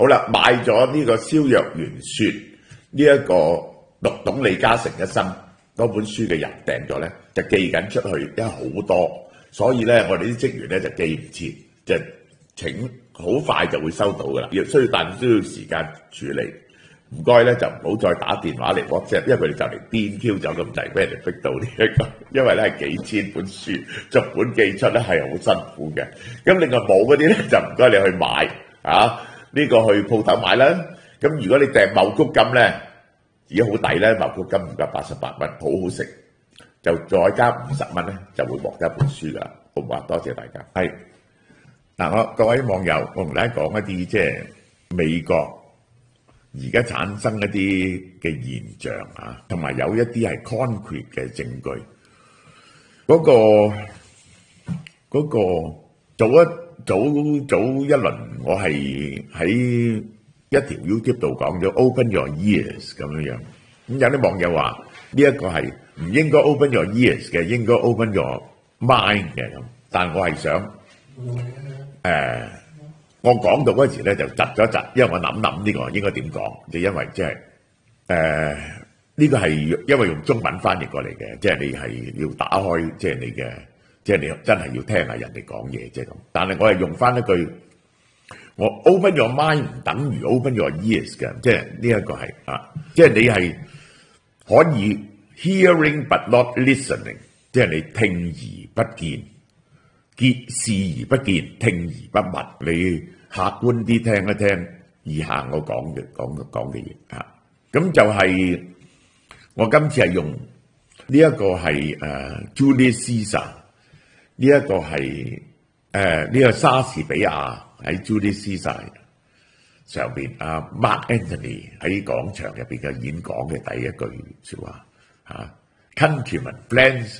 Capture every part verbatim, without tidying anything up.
好啦，買咗呢個蕭若元說呢一個讀懂李嘉誠一生嗰本書嘅人訂咗咧，就寄緊出去，因為好多，所以咧我哋啲職員咧就寄唔切，就請好快就會收到噶啦，要需要但需要時間處理。唔該咧就唔好再打電話嚟 WhatsApp， 因為佢哋就嚟癲 Q 走咁滯，俾人哋逼到呢一個，因為咧係幾千本書逐本寄出咧係好辛苦嘅。咁另外冇嗰啲咧就唔該你去買啊，呢個去鋪頭買啦。咁如果你訂茂谷金咧，而家好抵咧，茂谷金唔夠八十八蚊，好好食，就再加五十蚊咧就會獲得一本書噶啦，好唔好啊？多謝大家。係嗱，我各位網友，我同大家講一啲即係美國而家產生一啲嘅現象啊，同埋有一啲係 concrete 嘅證據。嗰個嗰個早一早早一輪，我係喺一條 YouTube 度講咗 Open Your Ears 咁樣樣。咁有啲網友話呢一個係唔應該 Open Your Ears 嘅，應該 Open Your Mind 嘅咁。但我係想誒。我講到嗰時咧就窒咗一窒，因為我諗諗呢個應該點講，就因為即係誒呢個係因為用中文翻譯過嚟嘅，即係你係要打開即係你嘅，即係你真係要聽下人哋講嘢即係咁。但係我係用翻一句，我 open your mind 唔等於 open your ears 嘅，即係呢一個係啊，即係你係可以 hearing but not listening， 即係你聽而不見。視而不見，聽而不聞。你客觀啲聽一聽以下我講嘅講嘅講嘅嘢嚇。咁就係我今次係用呢一個係誒 Julius Caesar， 呢一個係誒呢個莎士比亞喺 Julius Caesar 上邊，阿 Mark Antony 喺廣場入邊嘅演講嘅第一句説話嚇 ，Countrymen, friends,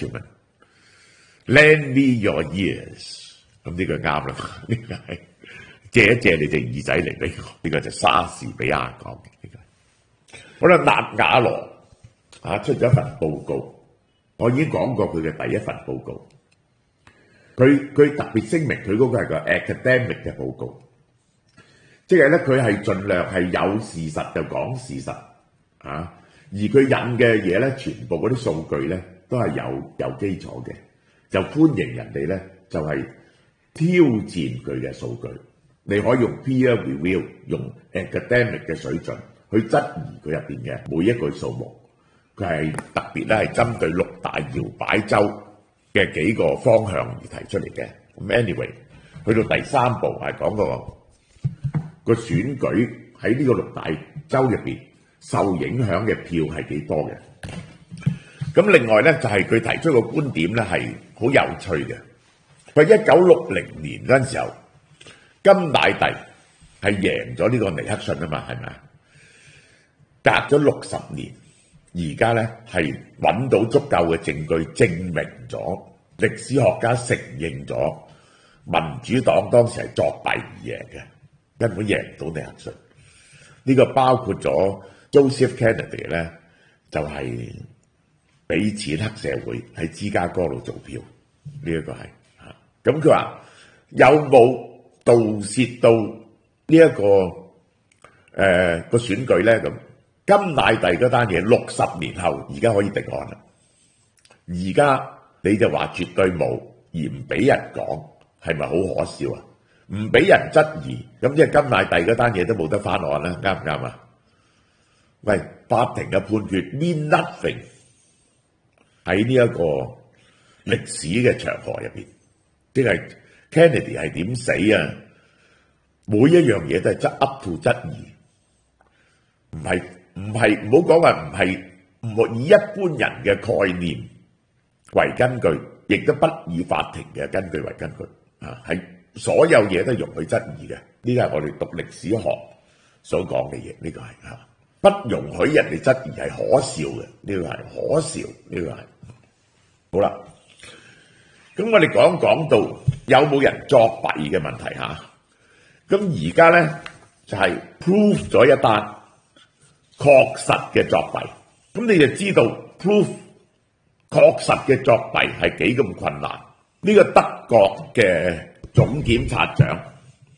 countrymen。Lend me your ears， 咁呢個啱啦，呢個係借一借你隻耳仔嚟，呢個呢個就莎士比亞講嘅呢個。好啦，納瓦羅啊出咗一份報告，我已經講過佢嘅第一份報告。佢佢特別聲明，佢嗰個係個 academic 嘅報告，即係咧佢係盡量係有事實就講事實啊，而佢引嘅嘢咧，全部嗰啲數據咧都係有有基礎嘅。就歡迎人哋咧，就係、是、挑戰佢嘅數據。你可以用 peer review， 用 academic 嘅水準去質疑佢入邊嘅每一句數目。佢係特別咧係針對六大搖擺州嘅幾個方向而提出嚟嘅。咁 anyway， 去到第三步係講個個選舉喺呢個六大州入邊受影響嘅票係幾多嘅。咁另外咧就係、是、佢提出個觀點咧係好有趣嘅。佢一九六零年嗰陣時候，甘乃迪係贏咗呢個尼克遜啊嘛，係咪啊？隔咗六十年，而家咧係揾到足夠嘅證據證明咗，歷史學家承認咗民主黨當時係作弊而贏嘅，根本贏唔到尼克遜。呢、這個包括咗 Joseph Kennedy 咧，就係、是。俾錢黑社會喺芝加哥度做票，呢、這、一個係嚇。咁佢話有冇盜竊到呢、這、一個誒個、呃、選舉咧？咁甘乃迪嗰單嘢六十年後而家可以定案啦。而家你就話絕對冇，而唔俾人講，係咪好可笑啊？唔俾人質疑，咁即係甘乃迪嗰單嘢都冇得翻案啦，啱唔啱啊？喂，法庭嘅判決 mean nothing。喺呢一個歷史嘅長河入邊，即係 Kennedy 係點死啊？每一樣嘢都係質 up to 質疑，唔係唔係唔好講話唔係唔好以一般人嘅概念為根據，亦都不以法庭嘅根據為根據啊！係所有嘢都容許質疑嘅，呢個係我哋讀歷史學所講嘅嘢，呢、這個係嚇。不容許人哋質疑係可笑嘅，呢個係可笑，呢個係好啦。咁我哋講講到有冇人作弊嘅問題嚇。咁而家咧就係 prove 咗一單確實嘅作弊，咁你就知道 prove 確實嘅作弊係幾咁困難。呢個德國嘅總檢察長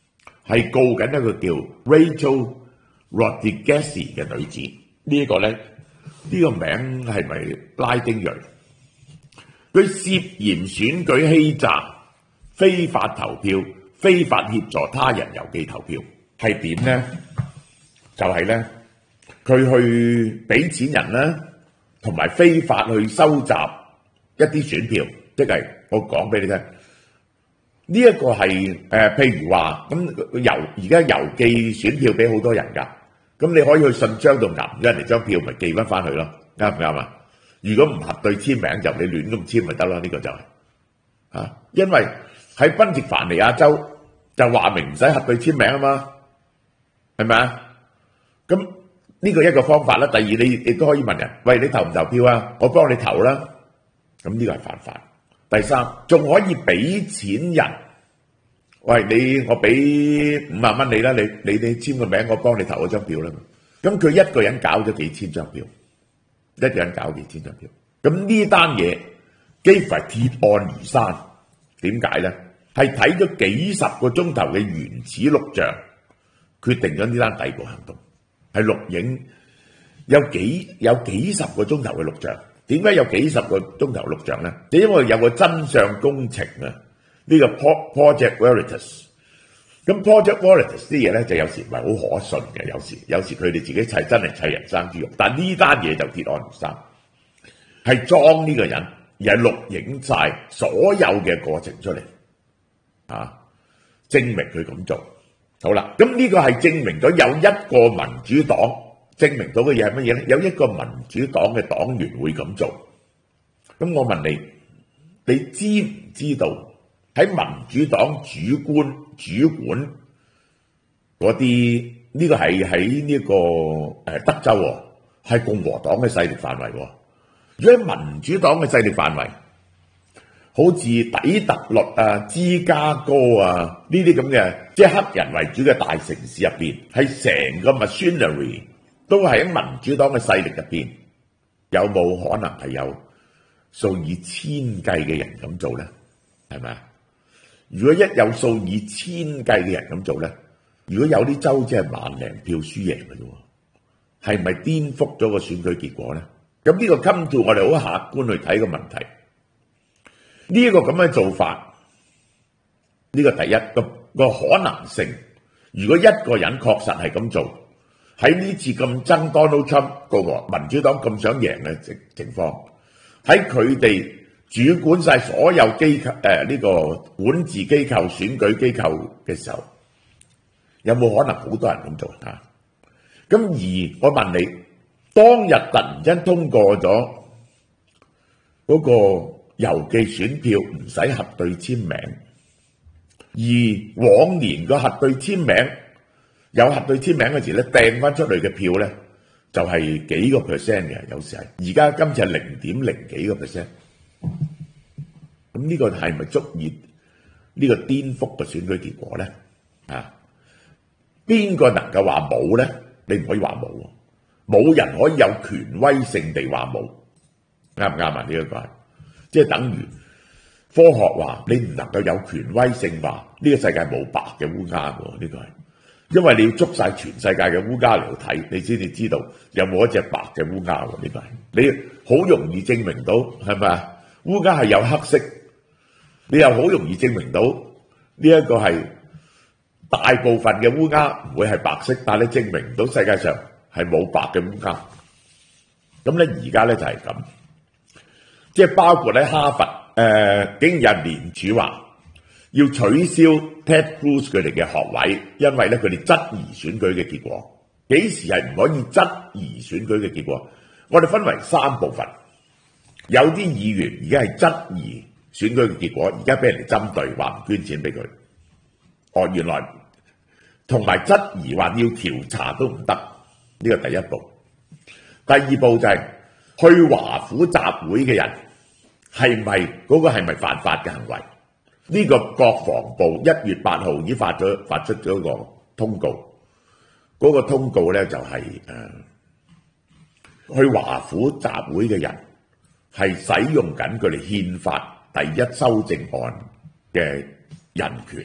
係告緊一個叫 Rachel Rodriguez 嘅女子。呢一個咧，呢個名係咪拉丁裔？佢涉嫌選舉欺詐、非法投票、非法協助他人郵寄投票，係點咧？就係咧，佢去俾錢人啦，同埋非法去收集一啲選票，即係我講俾你聽。呢一個係誒，譬如話咁郵而家郵寄選票俾好多人㗎，咁你可以去信箱度揞咗人哋張票，咪寄翻翻去咯，啱唔啱啊？如果唔核對簽名就你亂咁簽咪得咯，呢個就係啊，因為喺賓夕凡尼亞州就話明唔使核對簽名啊嘛，係咪啊？咁呢個一個方法啦。第二你亦都可以問人，喂，你投唔投票啊？我幫你投啦。咁呢個係犯法。第三，仲可以俾錢人，喂，你我俾五萬蚊你啦，你你你簽個名，我幫你投嗰張票啦。咁佢一個人搞咗幾千張票，一個人搞幾千張票。咁呢單嘢幾乎係鐵案如山。點解咧？係睇咗幾十個鐘頭嘅原始錄像，決定咗呢單逮捕行動。係錄影有幾有幾十個鐘頭嘅錄像。點解有幾十個鐘頭錄像咧？就因為有個真相工程啊，呢個 Project Veritas。咁 Project Veritas 啲嘢咧，就有時唔係好可信嘅，有時有時佢哋自己砌真係砌人生豬肉。但呢單嘢就鐵案如山，係裝呢個人，而係錄影晒所有嘅過程出嚟，啊，證明佢咁做。好啦，咁呢個係證明咗有一個民主黨證明到嘅嘢係乜嘢咧？有一個民主黨嘅黨員會咁做。咁我問你，你知唔知道喺民主黨主官主管嗰啲呢個係喺呢個誒德州喎，係共和黨嘅勢力範圍喎。如果喺民主黨嘅勢力範圍，好似底特律啊、芝加哥啊呢啲咁嘅，即係黑人為主嘅大城市入邊，係成個 machinery 都係喺民主黨嘅勢力入邊，有冇可能係有數以千計嘅人咁做咧？係咪啊？如果一有數以千計嘅人咁做咧，如果有啲州即係萬零票輸贏嘅啫喎，係咪顛覆咗個選舉結果咧？咁呢個跟住我哋好客觀去睇個問題。呢一個咁嘅做法，呢個第一個個可能性，如果一個人確實係咁做，喺呢次咁憎 Donald Trump 個民主黨咁想贏嘅情情況，喺佢哋主管晒所有機構誒呢個管治機構、選舉機構嘅時候，有冇可能好多人咁做啊？咁而我問你，當日突然間通過咗嗰個郵寄選票唔使核對簽名，而往年個核對簽名有核對簽名嘅時咧，掟翻出嚟嘅票咧就係幾個 percent 嘅，有時係而家今次係零點零幾個 percent。咁呢個係咪足以呢個顛覆嘅選舉結果咧？啊，邊個能夠話冇咧？你唔可以話冇喎，冇人可以有權威性地話冇，啱唔啱啊？呢一個係。即係等於科學話，你唔能夠有權威性話呢個世界冇白嘅烏鴉喎，呢個係，因為你要捉晒全世界嘅烏鴉嚟睇，你先至知道有冇一隻白嘅烏鴉喎，呢個係，你好容易證明到係咪啊？烏鴉係有黑色，你又好容易證明到呢一個係大部分嘅烏鴉唔會係白色，但係你證明唔到世界上係冇白嘅烏鴉。咁咧而家咧就係咁。即係包括喺哈佛，誒、呃，竟然有人聯署話要取消 Ted Cruz 佢哋嘅學位，因為咧佢哋質疑選舉嘅結果。幾時係唔可以質疑選舉嘅結果？我哋分為三部分，有啲議員而家係質疑選舉嘅結果，而家俾人哋針對，話唔捐錢俾佢。哦，原來同埋質疑話要調查都唔得，呢個第一步。第二步就係、是。去華府集會嘅人係咪嗰個係咪犯法嘅行為？呢、這個國防部一月八號已經發咗發出咗個通告，嗰、那個通告咧就係、是、誒、呃、去華府集會嘅人係使用緊佢哋憲法第一修正案嘅人權，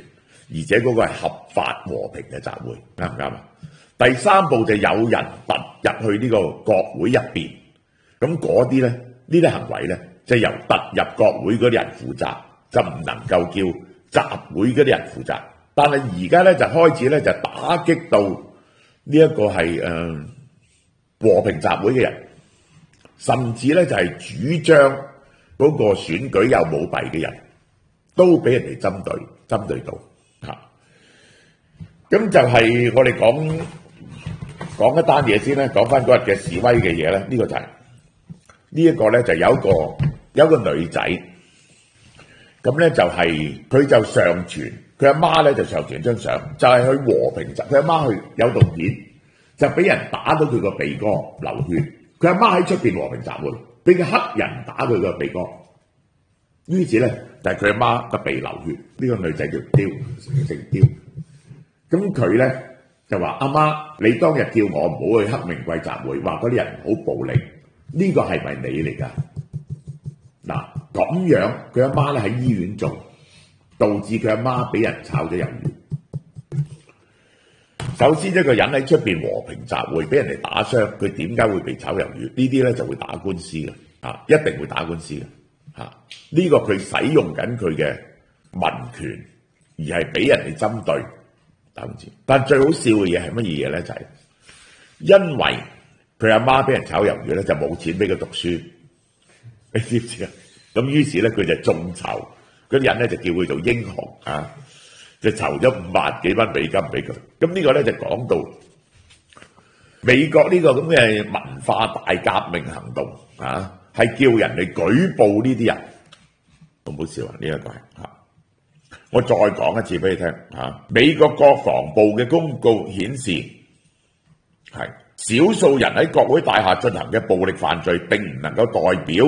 而且嗰個係合法和平嘅集會，啱唔啱啊？第三步就有人突入去呢個國會入邊，咁嗰啲咧，呢啲行為咧，就係由突入國會嗰啲人負責，就唔能夠叫集會嗰啲人負責。但係而家咧就開始咧就打擊到呢一個係誒、呃、和平集會嘅人，甚至咧就係主張嗰個選舉有舞弊嘅人，都俾人哋針對針對到嚇。咁就係我哋講講一單嘢先咧，講翻嗰日嘅示威嘅嘢咧，呢、呢個就係、係、呢一個咧就有一個有一個女仔，咁咧就係佢就上傳，佢阿媽咧就上傳張相，就係、係、去和平集，佢阿媽去有動片，就俾人打到佢個鼻哥流血，佢阿媽喺出邊和平集會，俾個黑人打佢個鼻哥，於是咧就係佢阿媽個鼻流血，呢、呢個女仔叫刁，姓刁。咁佢咧就話：阿媽，你當日叫我唔好去黑名貴集會，話嗰啲人好暴力，呢個係咪你嚟㗎？嗱，咁樣佢阿媽咧喺醫院做，導致佢阿媽俾人炒咗魷魚。首先一個人喺出邊和平集會，俾人哋打傷，佢點解會被炒魷魚？呢啲咧就會打官司嘅，啊，一定會打官司嘅，嚇、啊。呢、這個佢使用緊佢嘅民權，而係俾人哋針對。但最好笑嘅嘢係乜嘢嘢咧？就係、是、因為佢阿媽俾人炒魷魚咧，就冇錢俾佢讀書，你知唔知啊？咁於是咧佢就眾籌，嗰啲人咧就叫佢做英雄啊，就籌咗五萬幾蚊美金俾佢。咁呢個咧就講到美國呢個咁嘅文化大革命行動啊，係叫人哋舉報呢啲人，好唔好笑啊？呢、這、一個係嚇。我再講一次俾你聽嚇，美國國防部嘅公告顯示，係少數人喺國會大廈進行嘅暴力犯罪並唔能夠代表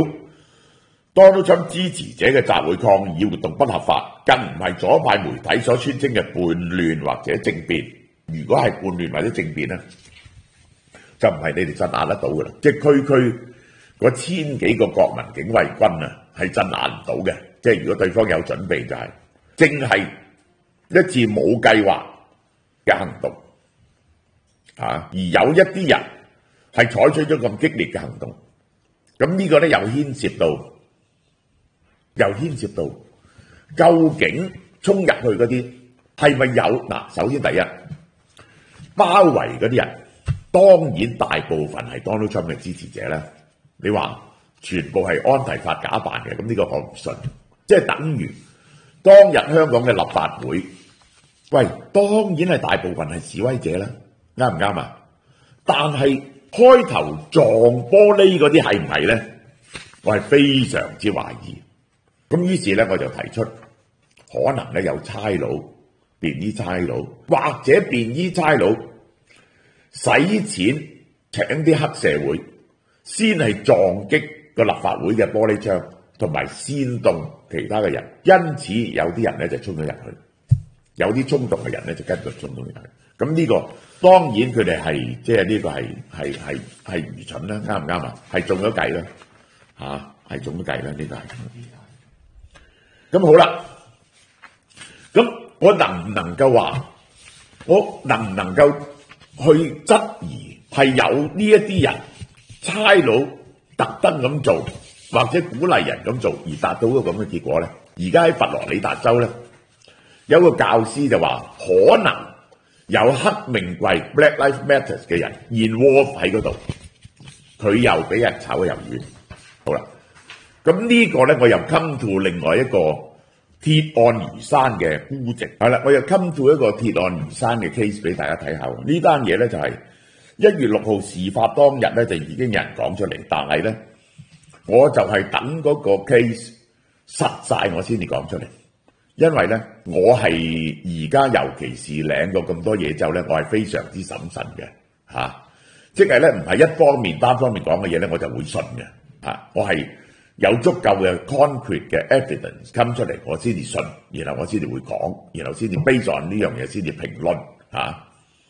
Donald Trump 支持者嘅集會抗議活動不合法，更唔係左派媒體所宣稱嘅叛亂或者政變。如果係叛亂或者政變咧，就唔係你哋鎮壓得到嘅啦。即係區區嗰千幾個國民警衛軍啊，係鎮壓唔到嘅。即係如果對方有準備就係、是。正係一次冇計劃嘅行動，啊！而有一啲人係採取咗咁激烈嘅行動，咁呢個咧又牽涉到，又牽涉到究竟衝入去嗰啲係咪有嗱？首先第一，包圍嗰啲人，當然大部分係 Donald Trump 嘅支持者啦。你話全部係安提法假扮嘅，咁呢個我唔信，即係等於。當日香港嘅立法會，喂，當然係大部分係示威者啦，啱唔啱啊？但係開頭撞玻璃嗰啲係唔係咧？我係非常之懷疑。咁於是咧，我就提出可能咧有差佬、便衣差佬，或者便衣差佬使錢請啲黑社會，先係撞擊個立法會嘅玻璃窗。同埋煽動其他嘅人，因此有啲人咧就衝咗入去，有啲衝動嘅人咧就跟住衝咗入去。咁呢、這個當然佢哋係即係呢個係係係係愚蠢啦，啱唔啱啊？係中咗計啦，嚇係中咗計啦，呢、這個係。咁好啦，咁我能唔能夠話，我能唔能夠去質疑係有呢一啲人差佬特登咁做？或者鼓勵人咁做而達到一個咁嘅結果咧？而家喺佛羅里達州咧，有個教師就話可能有黑名貴 Black Lives Matter 嘅人 involve 喺嗰度，佢又俾人炒咗魷魚。好啦，咁呢個咧我又 come to 另外一個鐵案如山嘅孤寂。係啦，我又 come to 一個鐵案如山嘅 case 俾大家睇下。呢單嘢咧就係一月六號事發當日咧就已經有人講出嚟，但係咧。我就係等嗰個 case 實晒我先至講出嚟，因為咧我係而家尤其是領過咁多嘢之後咧，我係非常之審慎嘅嚇、啊，即係咧唔係一方面單方面講嘅嘢咧，我就會信嘅嚇、啊，我係有足夠嘅 concrete 嘅 evidence come 出嚟，我先至信，然後我先至會講，然後先至 base on呢樣嘢先至評論嚇、啊，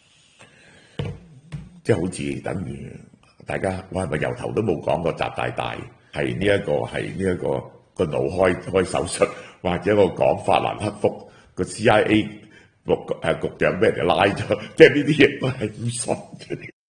即係好似等於大家我係咪由頭都冇講過習大大？係呢一個係呢一個個腦開開手術，或者個講法蘭克福個 C I A 局誒局長俾人哋拉咗，即係呢啲嘢都係唔信嘅。